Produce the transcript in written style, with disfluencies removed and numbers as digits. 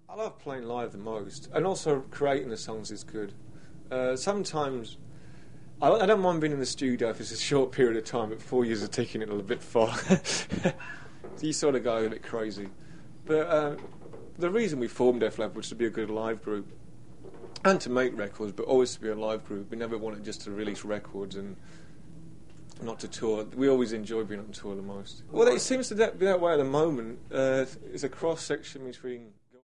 I love playing live the most, and also creating the songs is good. Sometimes I don't mind being in the studio if it's a short period of time, but 4 years of taking it a little bit far. So you sort of go a bit crazy. But the reason we formed Def Leppard was to be a good live group and to make records, but always to be a live group. We never wanted just to release records and not to tour. We always enjoy being on tour the most. Well, it seems to be that way at the moment. It's a cross-section between